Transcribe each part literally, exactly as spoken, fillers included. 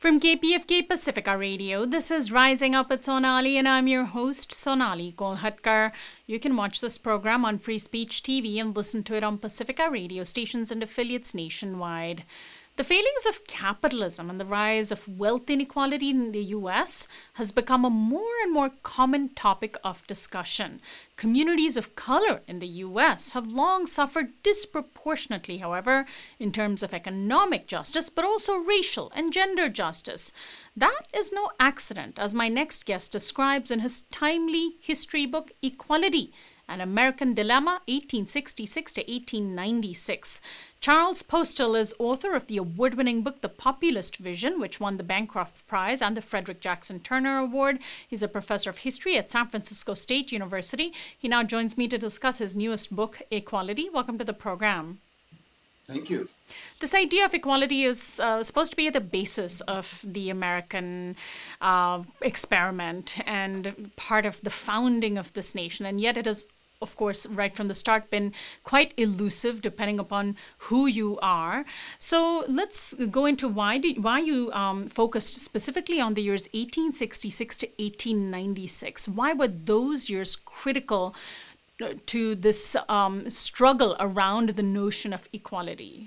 From K P F K Pacifica Radio, this is Rising Up with Sonali, and I'm your host, Sonali Kolhatkar. You can watch this program on Free Speech T V and listen to it on Pacifica radio stations and affiliates nationwide. The failings of capitalism and the rise of wealth inequality in the U S has become a more and more common topic of discussion. Communities of color in the U S have long suffered disproportionately, however, in terms of economic justice, but also racial and gender justice. That is no accident, as my next guest describes in his timely history book, Equality: An American Dilemma, eighteen sixty-six to eighteen ninety-six. Charles Postel is author of the award-winning book, The Populist Vision, which won the Bancroft Prize and the Frederick Jackson Turner Award. He's a professor of history at San Francisco State University. He now joins me to discuss his newest book, Equality. Welcome to the program. Thank you. This idea of equality is uh, supposed to be at the basis of the American uh, experiment and part of the founding of this nation, and yet it has, of course, right from the start been quite elusive depending upon who you are. So let's go into why did, why you um, focused specifically on the years eighteen sixty-six to eighteen ninety-six. Why were those years critical to this um, struggle around the notion of equality?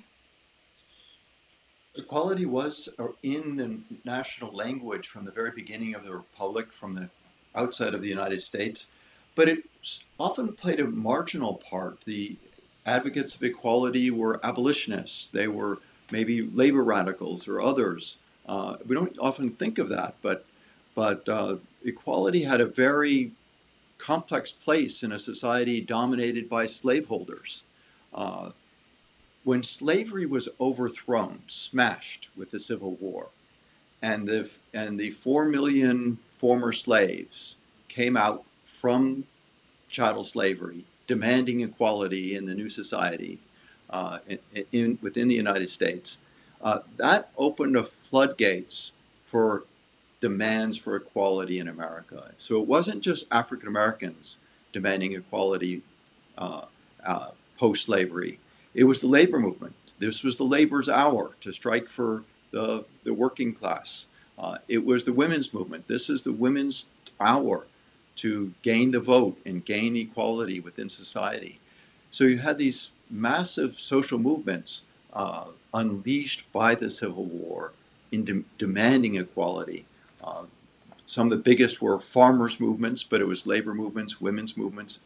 Equality was in the national language from the very beginning of the Republic, from the outside of the United States, but it often played a marginal part. The advocates of equality were abolitionists. They were maybe labor radicals or others. Uh, we don't often think of that, but but uh, equality had a very complex place in a society dominated by slaveholders. Uh, when slavery was overthrown, smashed with the Civil War, and the and the four million former slaves came out from chattel slavery, demanding equality in the new society uh, in, in within the United States, uh, that opened the floodgates for demands for equality in America. So it wasn't just African Americans demanding equality uh, uh, post-slavery. It was the labor movement. This was the labor's hour to strike for the, the working class. Uh, it was the women's movement. This is the women's hour to gain the vote and gain equality within society. So you had these massive social movements uh, unleashed by the Civil War in de- demanding equality. Uh, some of the biggest were farmers' movements, but it was labor movements, women's movements.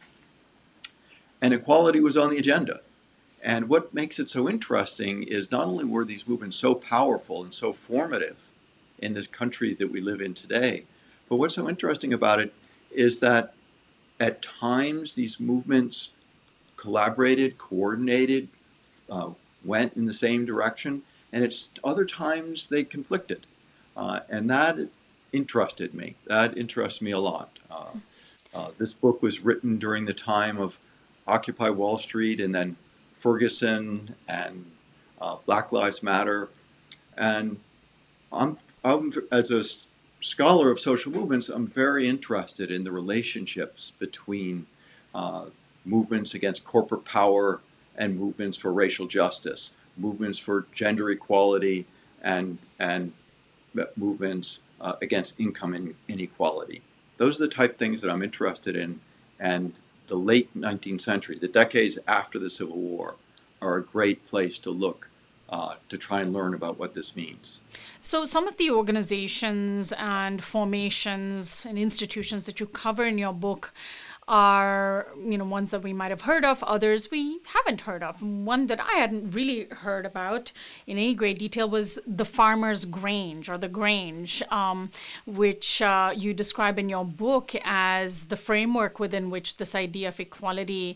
And equality was on the agenda. And what makes it so interesting is not only were these movements so powerful and so formative in this country that we live in today, but what's so interesting about it is that at times these movements collaborated, coordinated, uh, went in the same direction, and it's other times they conflicted. Uh, and that interested me. That interests me a lot. Uh, uh, this book was written during the time of Occupy Wall Street and then Ferguson and uh, Black Lives Matter. And I'm, I'm, as a scholar of social movements, I'm very interested in the relationships between uh, movements against corporate power and movements for racial justice, movements for gender equality, and and movements uh, against income in, inequality. Those are the type of things that I'm interested in, and the late nineteenth century, the decades after the Civil War, are a great place to look uh, to try and learn about what this means. So some of the organizations and formations and institutions that you cover in your book are, you know, ones that we might have heard of, others we haven't heard of. One that I hadn't really heard about in any great detail was the Farmers' Grange, or the Grange, um, which uh, you describe in your book as the framework within which this idea of equality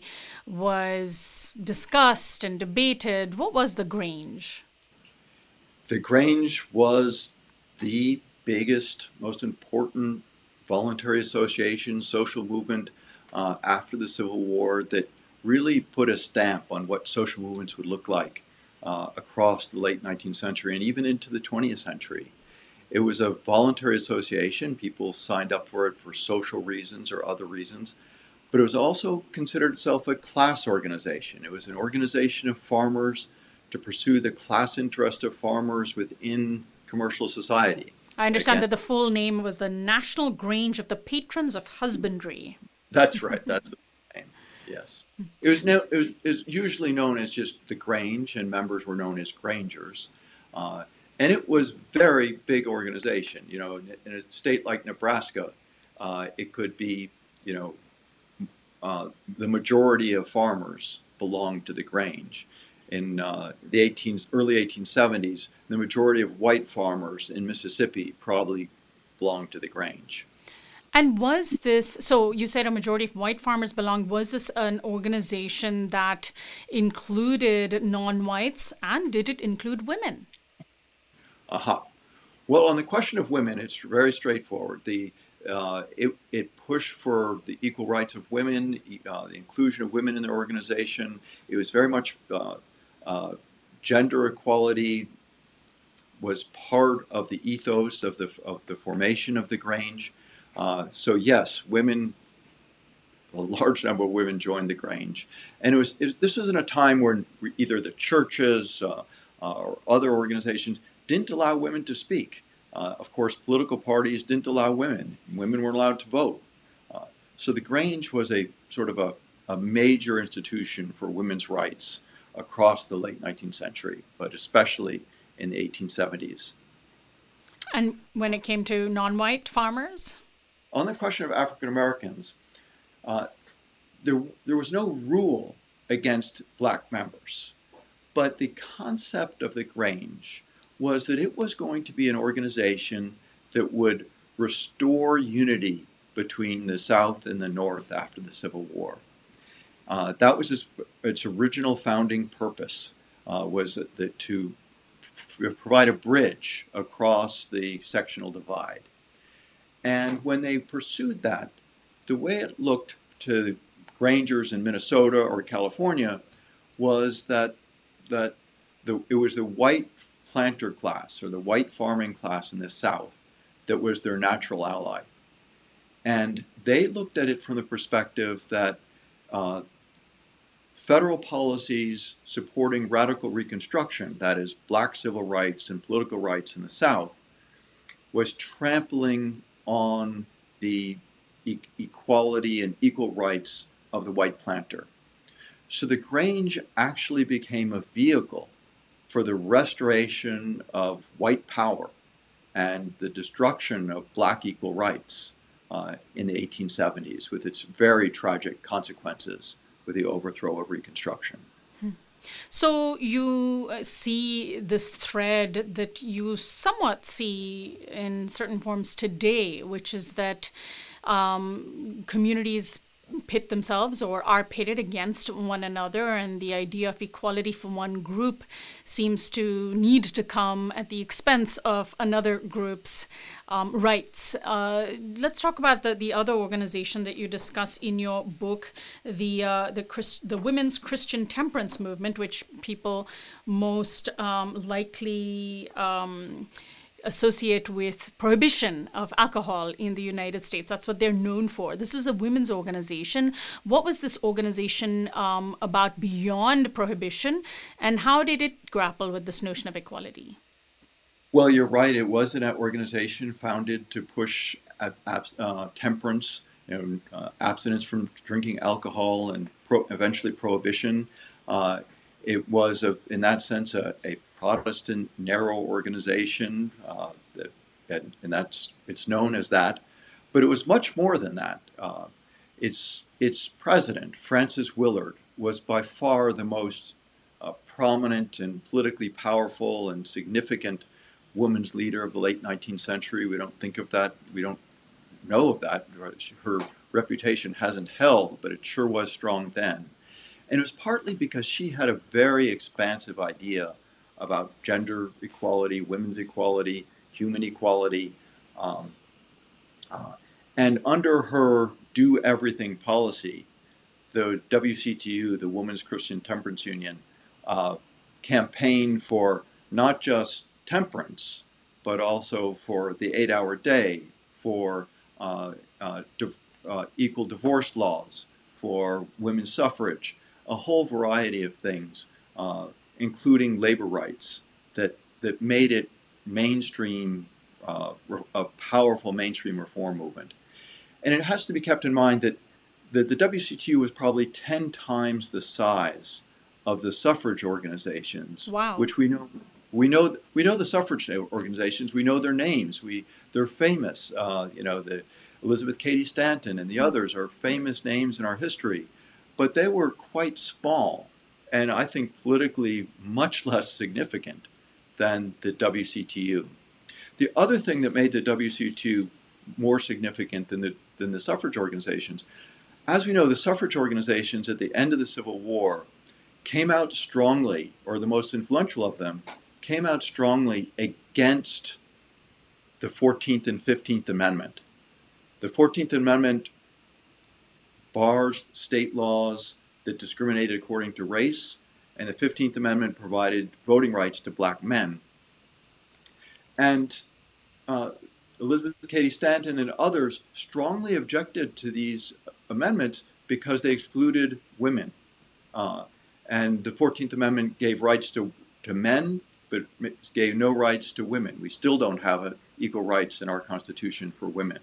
was discussed and debated. What was the Grange? The Grange was the biggest, most important voluntary association, social movement uh, after the Civil War that really put a stamp on what social movements would look like uh, across the late nineteenth century and even into the twentieth century. It was a voluntary association. People signed up for it for social reasons or other reasons. But it was also considered itself a class organization. It was an organization of farmers to pursue the class interest of farmers within commercial society. I understand Again, that the full name was the National Grange of the Patrons of Husbandry. that's right. That's the name. Yes. It was, no, it was, it was usually known as just the Grange, and members were known as Grangers. Uh, and it was very big organization. You know, in, in a state like Nebraska, uh, it could be, you know, uh, the majority of farmers belonged to the Grange. In uh, the eighteen, early eighteen seventies, the majority of white farmers in Mississippi probably belonged to the Grange. And was this, so you said a majority of white farmers belonged, was this an organization that included non-whites, and did it include women? Aha. Well, on the question of women, it's very straightforward. The uh, it, it pushed for the equal rights of women, uh, the inclusion of women in their organization. It was very much uh, uh, gender equality was part of the ethos of the of the formation of the Grange. Uh, so yes, women, a large number of women joined the Grange, and it was, it was this was in a time when either the churches uh, uh, or other organizations didn't allow women to speak. Uh, of course, political parties didn't allow women. Women weren't allowed to vote. Uh, so the Grange was a sort of a, a major institution for women's rights across the late nineteenth century, but especially in the eighteen seventies. And when it came to non-white farmers? On the question of African Americans, uh, there, there was no rule against black members, but the concept of the Grange was that it was going to be an organization that would restore unity between the South and the North after the Civil War. Uh, that was its, its original founding purpose, uh, was that, that to f- provide a bridge across the sectional divide. And when they pursued that, the way it looked to Grangers in Minnesota or California was that that the, it was the white planter class or the white farming class in the South that was their natural ally. And they looked at it from the perspective that uh, federal policies supporting radical Reconstruction, that is, black civil rights and political rights in the South, was trampling on the e- equality and equal rights of the white planter. So the Grange actually became a vehicle for the restoration of white power and the destruction of black equal rights uh, in the eighteen seventies, with its very tragic consequences with the overthrow of Reconstruction. So you uh, see this thread that you somewhat see in certain forms today, which is that um, communities pit themselves or are pitted against one another, and the idea of equality for one group seems to need to come at the expense of another group's um, rights. Uh, let's talk about the, the other organization that you discuss in your book, the uh, the Christ, the Women's Christian Temperance Movement, which people most um, likely um, associate with prohibition of alcohol in the United States. That's what they're known for. This was a women's organization. What was this organization um, about beyond prohibition, and how did it grapple with this notion of equality? Well, you're right. It was an organization founded to push uh, temperance, you know, uh, abstinence from drinking alcohol, and pro- eventually prohibition. Uh, it was, a, in that sense, a, a Protestant narrow organization, uh, that, and, and that's it's known as that. But it was much more than that. Uh, its its president, Frances Willard, was by far the most uh, prominent and politically powerful and significant women's leader of the late nineteenth century. We don't think of that. We don't know of that. Her reputation hasn't held, but it sure was strong then. And it was partly because she had a very expansive idea about gender equality, women's equality, human equality. Um, uh, and under her do everything policy, the W C T U, the Women's Christian Temperance Union, uh, campaigned for not just temperance, but also for the eight-hour day, for uh, uh, di- uh, equal divorce laws, for women's suffrage, a whole variety of things, uh, including labor rights, that, that made it mainstream, uh, a powerful mainstream reform movement. And it has to be kept in mind that, that the W C T U was probably ten times the size of the suffrage organizations, Wow. which we know we know we know the suffrage organizations. We know their names. We they're famous. Uh, you know, the Elizabeth Cady Stanton and the others are famous names in our history, but they were quite small, and I think politically much less significant than the W C T U. The other thing that made the W C T U more significant than the than the suffrage organizations, as we know, the suffrage organizations at the end of the Civil War came out strongly, or the most influential of them, came out strongly against the fourteenth and fifteenth Amendment. The fourteenth Amendment bars state laws that discriminated according to race, and the fifteenth Amendment provided voting rights to black men. And uh, Elizabeth Cady Stanton and others strongly objected to these amendments because they excluded women. Uh, and the fourteenth Amendment gave rights to, to men, but gave no rights to women. We still don't have a, equal rights in our Constitution for women.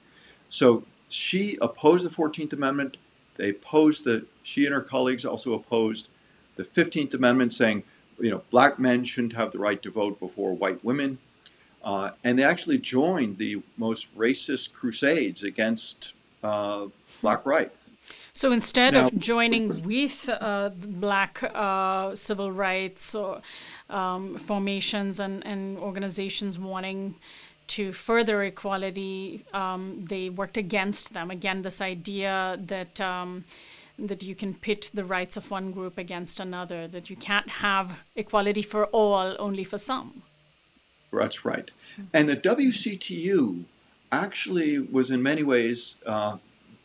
So she opposed the fourteenth Amendment. They opposed the, she and her colleagues also opposed the fifteenth Amendment, saying, you know, black men shouldn't have the right to vote before white women. Uh, and they actually joined the most racist crusades against uh, black rights. So instead Now, of joining with uh, black uh, civil rights or um, formations and, and organizations wanting to further equality, um, they worked against them. Again, this idea that um, that you can pit the rights of one group against another, that you can't have equality for all, only for some. That's right. And the W C T U actually was in many ways, uh,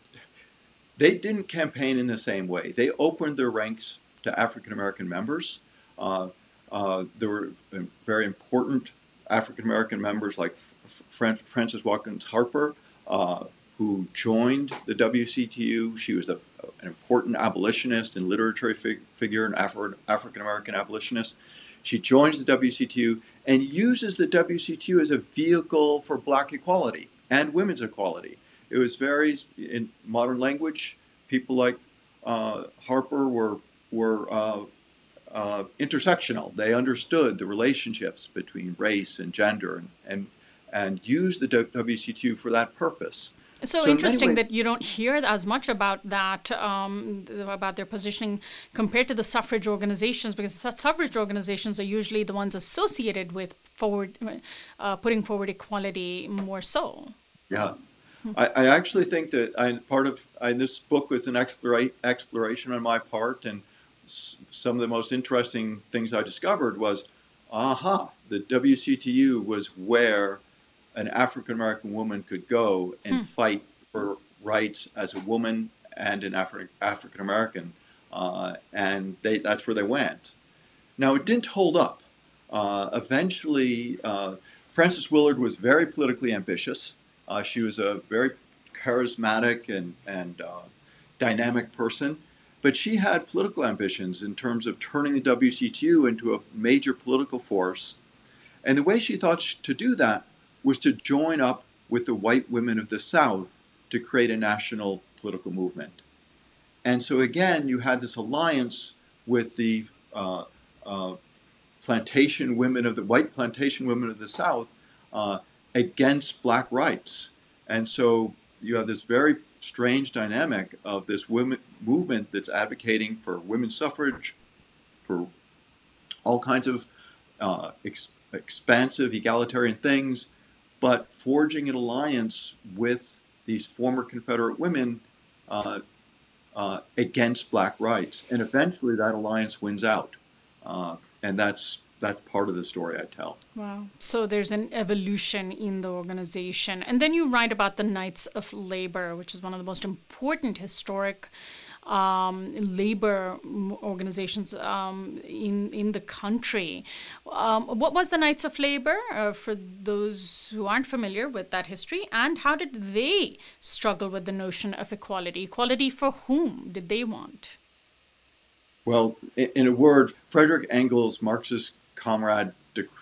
they didn't campaign in the same way. They opened their ranks to African American members. Uh, uh, there were very important African American members like Fran- Frances Watkins Harper, uh, who joined the W C T U. She was a, an important abolitionist and literary fig- figure, an Afro- African American abolitionist. She joins the W C T U and uses the W C T U as a vehicle for black equality and women's equality. It was very, in modern language, people like uh, Harper were were uh, uh, intersectional. They understood the relationships between race and gender, and and, and used the W C T U for that purpose. So, So in interesting many ways, that you don't hear as much about that, um, about their positioning compared to the suffrage organizations, because the suffrage organizations are usually the ones associated with forward, uh, putting forward equality more so. yeah. I, I actually think that I, part of I, this book was an explora- exploration on my part, and s- some of the most interesting things I discovered was, aha, the W C T U was where an African American woman could go and Hmm. fight for rights as a woman and an Afri- African American, uh, and they, that's where they went. Now, it didn't hold up. Uh, eventually, uh, Frances Willard was very politically ambitious. Uh, she was a very charismatic and, and uh, dynamic person, but she had political ambitions in terms of turning the W C T U into a major political force. And the way she thought to do that was to join up with the white women of the South to create a national political movement. And so again, you had this alliance with the uh, uh, plantation women of the white plantation women of the South uh, against black rights. And so you have this very strange dynamic of this women movement that's advocating for women's suffrage, for all kinds of uh, ex- expansive egalitarian things, but forging an alliance with these former Confederate women uh, uh, against black rights. And eventually that alliance wins out. Uh, and that's that's part of the story I tell. Wow. So there's an evolution in the organization. And then you write about the Knights of Labor, which is one of the most important historic um, labor organizations um, in, in the country. Um, what was the Knights of Labor, uh, for those who aren't familiar with that history? And how did they struggle with the notion of equality? Equality for whom did they want? Well, in a word, Frederick Engels' Marxist comrade de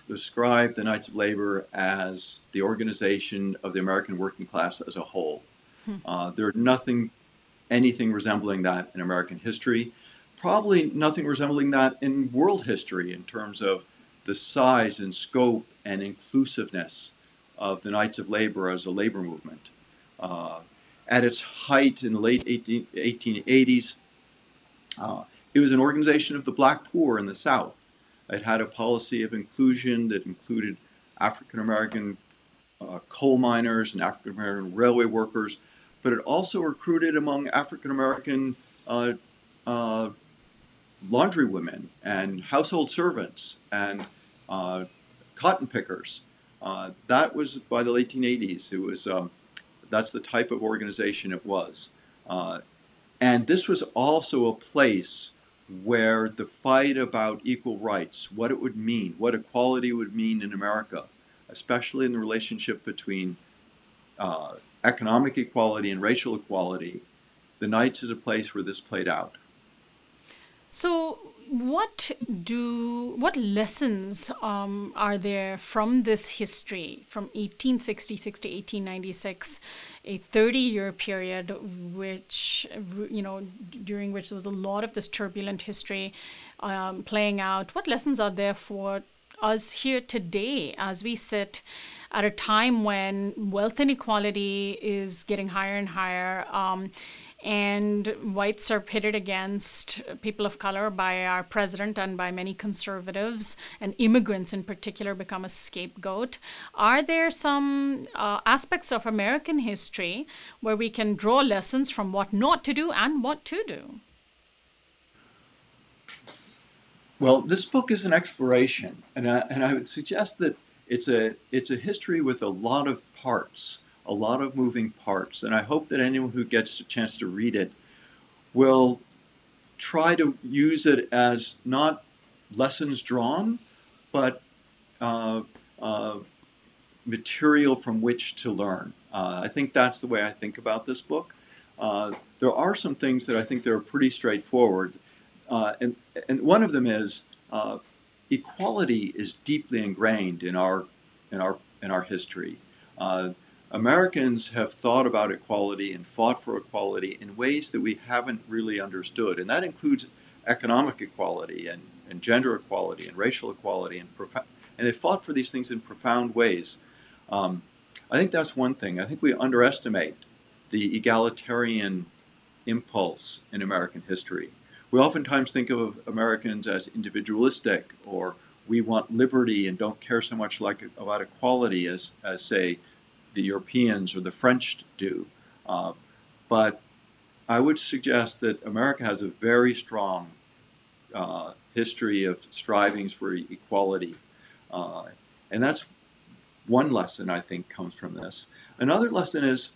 describe the Knights of Labor as the organization of the American working class as a whole. Hmm. Uh, there's nothing, anything resembling that in American history. Probably nothing resembling that in world history in terms of the size and scope and inclusiveness of the Knights of Labor as a labor movement. Uh, at its height in the late eighteen eighties, uh, it was an organization of the black poor in the South. It had a policy of inclusion that included African American uh, coal miners and African American railway workers, but it also recruited among African American uh, uh, laundry women and household servants and uh, cotton pickers. Uh, that was by the eighteen eighties. It was um, that's the type of organization it was, uh, and this was also a place where the fight about equal rights, what it would mean, what equality would mean in America, especially in the relationship between uh, economic equality and racial equality, the Knights is a place where this played out. So, what do what lessons um, are there from this history from eighteen sixty-six to eighteen ninety-six, a thirty-year period, which you know during which there was a lot of this turbulent history um, playing out? What lessons are there for us here today as we sit at a time when wealth inequality is getting higher and higher, um, and whites are pitted against people of color by our president and by many conservatives, and immigrants in particular become a scapegoat? Are there some uh, aspects of American history where we can draw lessons from what not to do and what to do? Well, this book is an exploration, and I, and I would suggest that it's a it's a history with a lot of parts, a lot of moving parts, and I hope that anyone who gets a chance to read it will try to use it as not lessons drawn, but uh, uh, material from which to learn. Uh, I think that's the way I think about this book. Uh, there are some things that I think that are pretty straightforward. Uh, and, and one of them is uh, equality is deeply ingrained in our in our in our history. Uh, Americans have thought about equality and fought for equality in ways that we haven't really understood, and that includes economic equality and, and gender equality and racial equality, and prof- and they fought for these things in profound ways. Um, I think that's one thing. I think we underestimate the egalitarian impulse in American history. We oftentimes think of Americans as individualistic, or we want liberty and don't care so much like about equality as, as say, the Europeans or the French do. Uh, but I would suggest that America has a very strong uh, history of strivings for equality. Uh, and that's one lesson I think comes from this. Another lesson is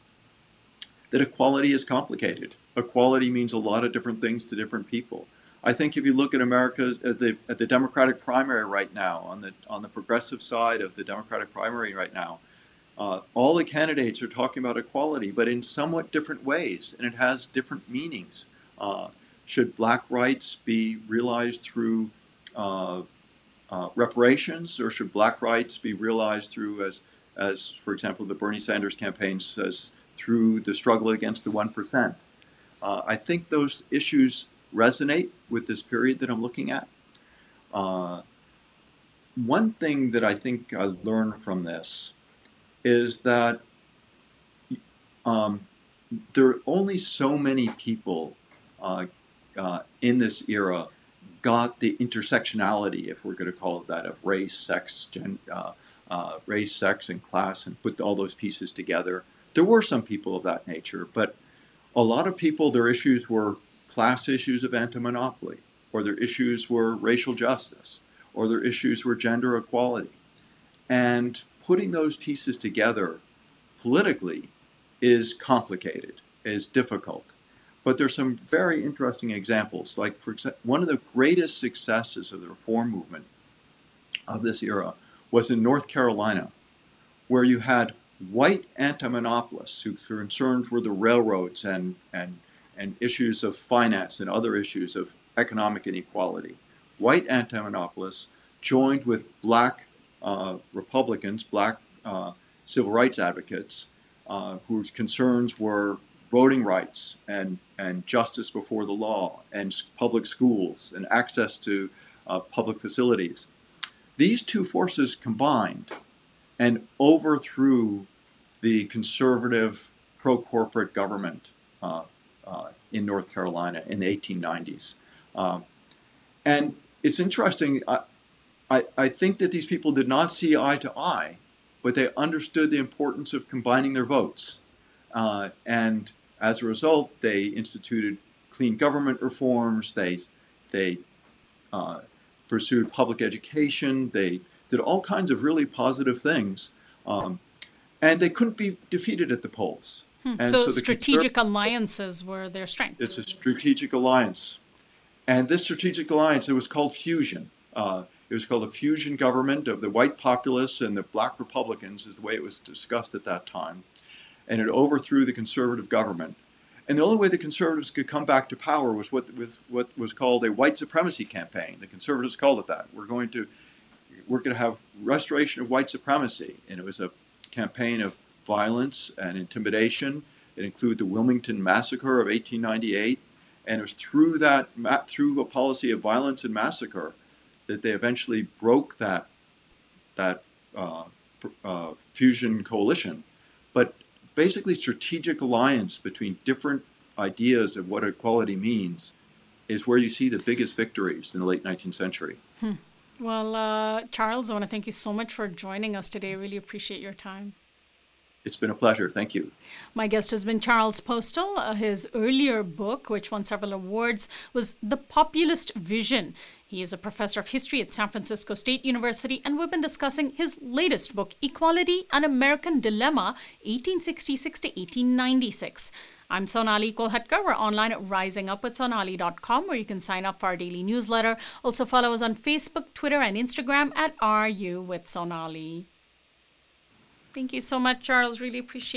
that equality is complicated. Equality means a lot of different things to different people. I think if you look at America at the at the Democratic primary right now, on the on the progressive side of the Democratic primary right now, uh, all the candidates are talking about equality, but in somewhat different ways, and it has different meanings. Uh, should black rights be realized through uh, uh, reparations, or should black rights be realized through, as as for example, the Bernie Sanders campaign says, through the struggle against the one percent? Uh, I think those issues resonate with this period that I'm looking at. Uh, one thing that I think I learned from this is that um, there are only so many people uh, uh, in this era got the intersectionality, if we're going to call it that, of race, sex, gen, uh, uh, race, sex, and class, and put all those pieces together. There were some people of that nature, but a lot of people, their issues were class issues of anti-monopoly, or their issues were racial justice, or their issues were gender equality. And putting those pieces together politically is complicated, is difficult. But there's some very interesting examples. Like, for example, one of the greatest successes of the reform movement of this era was in North Carolina, where you had white anti-monopolists whose concerns were the railroads and, and, and issues of finance and other issues of economic inequality. White anti-monopolists joined with black uh, Republicans, black uh, civil rights advocates, uh, whose concerns were voting rights and, and justice before the law and public schools and access to uh, public facilities. These two forces combined and overthrew the conservative pro-corporate government uh, uh, in North Carolina in the eighteen nineties. Um, and it's interesting, I, I, I think that these people did not see eye to eye, but they understood the importance of combining their votes. Uh, and as a result, they instituted clean government reforms, they, they uh, pursued public education, they did all kinds of really positive things. Um, and they couldn't be defeated at the polls. Hmm. And so, so the strategic conser- alliances were their strength. It's a strategic alliance. And this strategic alliance, it was called fusion. Uh, it was called a fusion government of the white populists and the black Republicans, is the way it was discussed at that time. And it overthrew the conservative government. And the only way the conservatives could come back to power was what, with what was called a white supremacy campaign. The conservatives called it that. We're going to, we're going to have restoration of white supremacy. And it was a campaign of violence and intimidation. It included the Wilmington Massacre of eighteen ninety-eight. And it was through that, through a policy of violence and massacre, that they eventually broke that, that uh, uh, fusion coalition. But basically, strategic alliance between different ideas of what equality means is where you see the biggest victories in the late nineteenth century. Hmm. Well, uh, Charles, I want to thank you so much for joining us today. I really appreciate your time. It's been a pleasure. Thank you. My guest has been Charles Postel. Uh, his earlier book, which won several awards, was The Populist Vision. He is a professor of history at San Francisco State University, and we've been discussing his latest book, Equality: An American Dilemma, eighteen sixty-six to eighteen ninety-six. I'm Sonali Kolhatkar. We're online at rising up with sonali dot com, where you can sign up for our daily newsletter. Also follow us on Facebook, Twitter, and Instagram at R U with Sonali. Thank you so much, Charles. Really appreciate it.